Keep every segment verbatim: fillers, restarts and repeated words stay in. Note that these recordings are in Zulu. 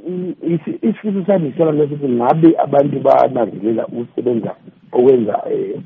isifiso sami sona lesithi ngabe abantu bananzelela ukusebenza okwenza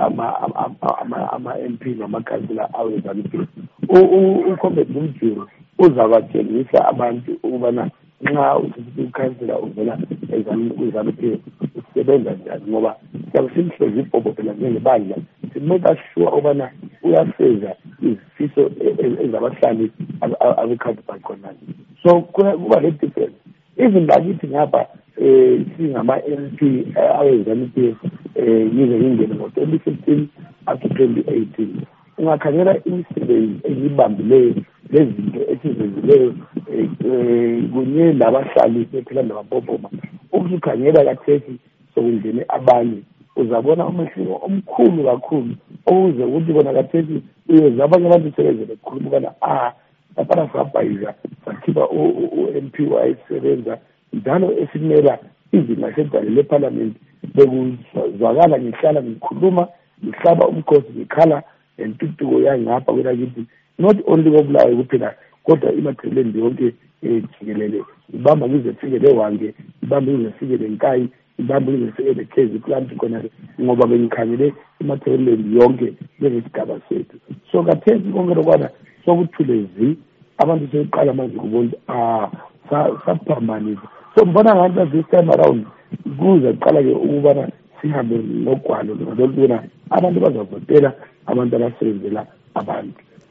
ama-M P namakhansila awezempilo. Ucomrade Mjulu uzabatshengisa abantu ukubana nxa ukhansila uvela ezempilo usebenza njani, ngoba siyabe simhlezi ibhobho phela njengebandla simeka sure ukubana uyafeza izifiso ezabahlali abekhanti bakhonana. So kuba le difference. Even lakithi ngapha singama-M P awezempilo yize ngingene ngo-twenty fifteen up to twenty eighteen, ungakhangela imisebenzi engiyibambileyo lezinto esizenzileyo kunye labahlali bephela nababhobhoma. Ukukhangela kathesi sokungene abanye uzabona umehluko omkhulu kakhulu, okuze ukuthi bona kathesi uyeza abanye abantu sebenzele kukhuluma ukana ah lapha sabhayiza sakhipha u-M P wayesebenza njalo esimela izinga sedale lephalamenti. Bekuzwakala ngihlala ngikhuluma ngihlaba umkhosi ngikhala ngentuthuko yangapha kwelakithi, not only koBulawayo kuphela kodwa imatheleni yonke jikelele. Ibamba ngize fike lewange, ibamba ngize fike lenkayi, ibamba ngize fike lekhezi plant khona, ngoba bengikhangele imatheleni yonke lesigaba sethu. So kathesi konke lokwana sokuthulezi abantu seqala manje kubona ah saphambanisa. So mbona ngathi this time around kuze qala ke ukubana sihambe nogwalo lokubona abantu bazavotela abantu abasebenzela abantu.